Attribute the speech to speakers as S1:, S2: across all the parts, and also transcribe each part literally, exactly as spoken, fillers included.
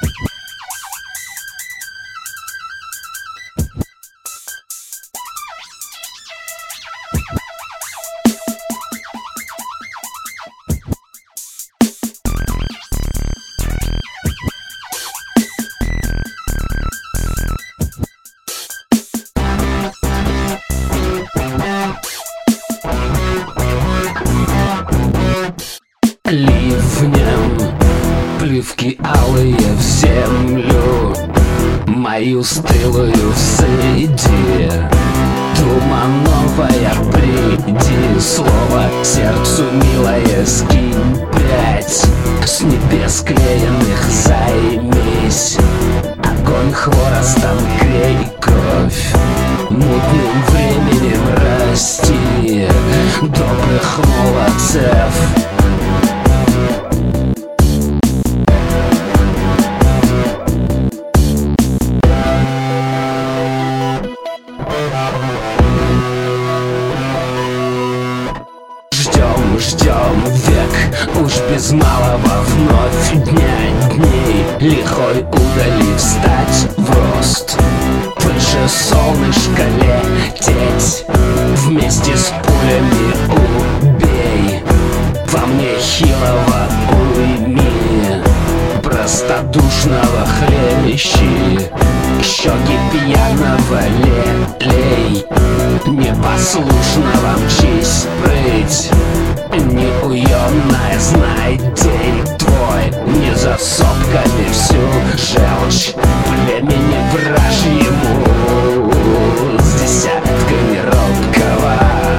S1: Ливнем плевки алые в землю, мою стылую взойди. Тумановая, приди, слово сердцу милое скинь пять. С небес клеенных займись, огонь хворостом грей кровь. Мутным временем расти добрых молодцев. Ждем, ждем век, уж без малого вновь дня дней лихой удали встать в рост, выше солнышка лететь, вместе с пулями убей. Во мне хилого уйми, простодушного хлебищи, щеки пьяного лей, непослушного мчись прыть. Неуемная, знай день твой, не за сопками всю желчь племени вражьему с десятками робкого.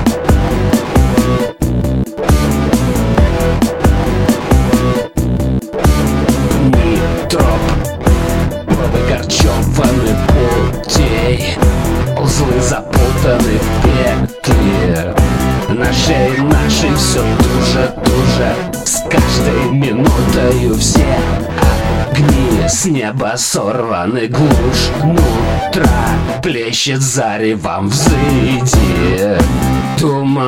S1: Ни троп выкорчеваны путей, узлы запутаны в петли. На шее нашей все туже, туже, с каждой минутою все огни с неба сорваны, глушь нутра плещет заревом, взойди.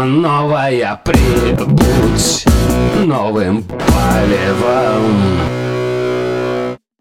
S1: Тумановая, прибудь новым полевом.